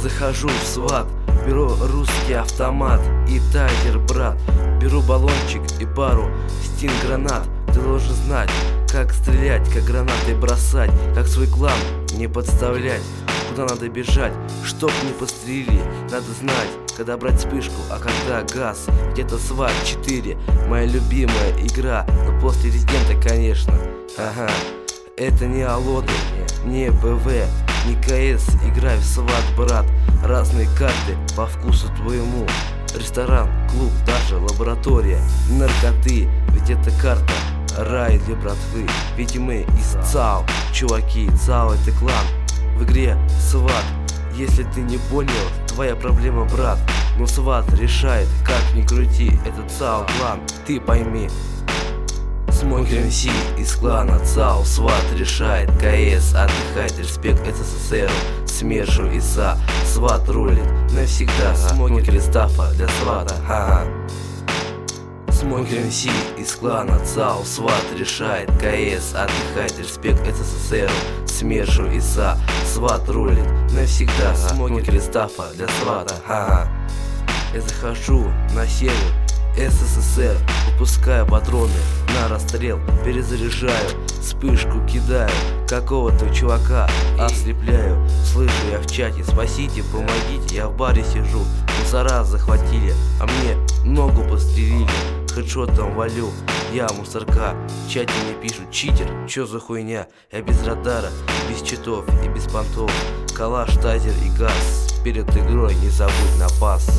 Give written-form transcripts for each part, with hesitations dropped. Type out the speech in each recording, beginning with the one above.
захожу в сват, беру русский автомат и тайгер, брат. Беру баллончик и пару стин-гранат. Ты должен знать, как стрелять, как гранаты бросать, как свой клан не подставлять, куда надо бежать, чтоб не пострелили. Надо знать, когда брать вспышку, а когда газ. Где-то сват 4, моя любимая игра, но после Резидента, конечно. Ага, это не Алоды, не ПВ, не КС, играй в сват, брат. Разные карты по вкусу твоему. Ресторан, клуб, даже лаборатория. Наркоты, ведь это карта рай для братвы. Ведь мы из ЦАО, чуваки, ЦАО это клан. В игре сват, если ты не понял, твоя проблема, брат. Но сват решает, как ни крути, это ЦАО клан, ты пойми. Смокер МС из клана ЦАО, сват решает, КС отдыхает, респект СССР, СМЕРШу ИСА, сват рулит навсегда. Смокер Кристофа для свата, ага. Смокер МС из клана ЦАО, сват решает, КС отдыхает, респект СССР, СМЕРШу ИСА, сват рулит навсегда. Смокер Кристофа для свата, ага. Я захожу на сервер СССР, выпускаю патроны на расстрел, перезаряжаю, вспышку кидаю, какого-то чувака ослепляю. Слышу я в чате: спасите, помогите, я в баре сижу, мусора захватили, а мне ногу пострелили. Хедшотом валю, я мусорка. В чате мне пишут: читер, чё за хуйня? Я без радара, без читов и без понтов. Калаш, тазер и газ, перед игрой не забудь на пас.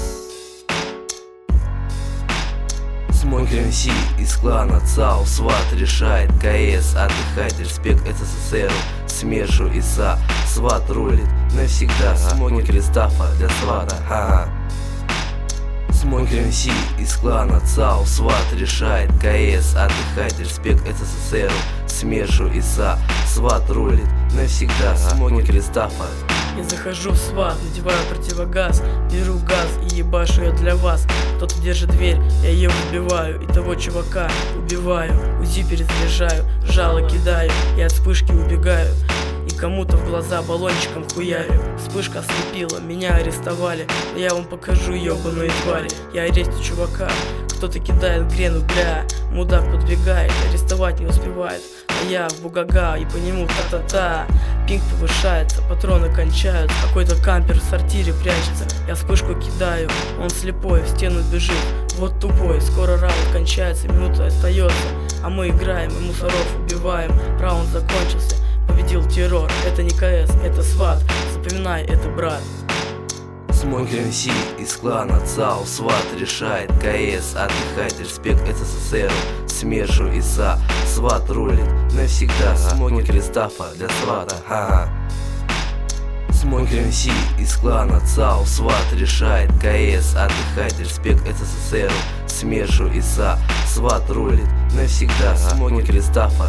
Смокер МС из клана ЦАО, сват решает, КС отдыхает, респект СССР, СМЕРШу ИСА, сват рулит навсегда. Смокер Кристофа для свата, ага. Смокер МС из клана ЦАО, сват решает, КС отдыхает, респект СССР, СМЕРШу ИСА, сват рулит навсегда. Смокер Кристофа. Я захожу в сват, надеваю противогаз, беру газ и ебашу я для вас. Кто-то держит дверь, я ее выбиваю, и того чувака убиваю. УЗИ перезаряжаю, жало кидаю и от вспышки убегаю. И кому-то в глаза баллончиком хуярю. Вспышка ослепила, меня арестовали, но я вам покажу, ебаные твари. Я арестю чувака, кто-то кидает грену, бля. Мудак подбегает, арестовать не успевает, а я в бугага и по нему та-та-та. Пинг повышается, патроны кончаются, какой-то кампер в сортире прячется. Я вспышку кидаю, он слепой, в стену бежит. Вот тупой, скоро раунд кончается, минута остается, а мы играем и мусоров убиваем. Раунд закончился, победил террор. Это не КС, это сват, запоминай, это брат. Смокер МС из клана ЦАО, сват решает, КС отдыхает, респект СССР, СМЕРШу ИСА, сват рулит навсегда. Смокер Кристофа для свата, ага. Смокер МС из клана ЦАО, сват решает, КС отдыхает, респект СССР, СМЕРШу ИСА, сват рулит навсегда. Смокер Кристофа.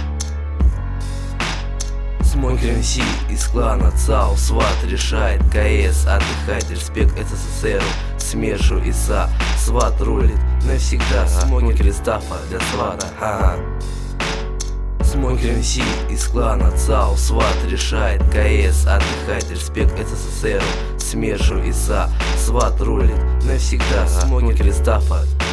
Смокер МС из клана ЦАО, сват решает, КС отдыхает, респект СССР, СМЕРШу ИСА, сват рулит навсегда. Смокер Кристофа для свата, ага. Смокер МС из клана ЦАО, сват решает, КС отдыхает, респект СССР, СМЕРШу ИСА, сват рулит навсегда. Смокер Кристофа.